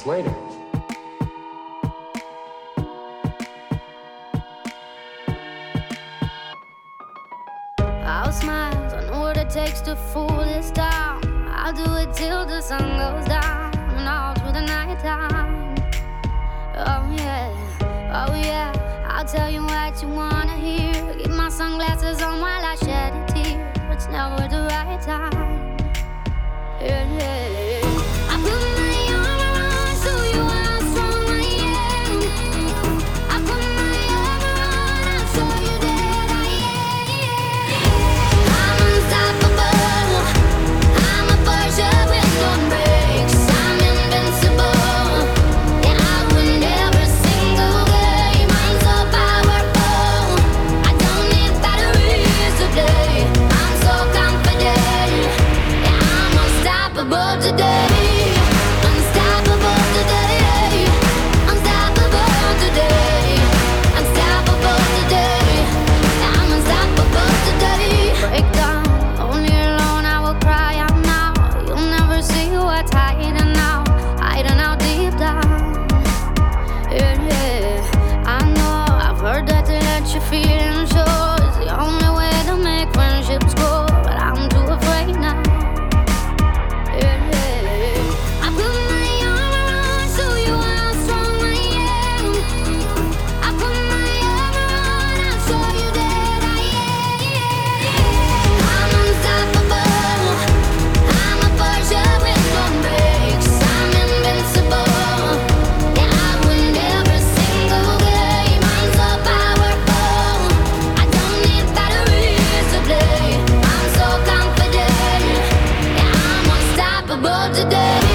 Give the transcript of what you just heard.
months later. I'll smile, I know what it takes to fool this town. I'll do it till the sun goes down and all through the night time. Oh yeah, I'll tell you what you wanna hear. Keep my sunglasses on while I shed a tear. It's never the right time. Yeah. I put my arm around, show you how strong I am. I put my arm around, I'll show you that I am. I'm unstoppable. I'm a Porsche with no brakes. I'm invincible. Yeah, I win every single game. I'm so powerful. I don't need batteries to play. I'm so confident. Yeah, I'm unstoppable today. Unstoppable today. Unstoppable today. Unstoppable today. Yeah, I'm unstoppable today. Break down, only alone I will cry out now. You'll never see what's hiding out deep down. Yeah, I know I've heard that to let your feelings show is the only way to make friendships grow, but I'm too afraid now. I put my arm around, show you how strong I am. I put my arm around, I'll show you that I am. I'm unstoppable. I'm a Porsche with no brakes. I'm invincible. Yeah, I win every single game. I'm so powerful. I don't need batteries to play. I'm so confident. Yeah, I'm unstoppable today.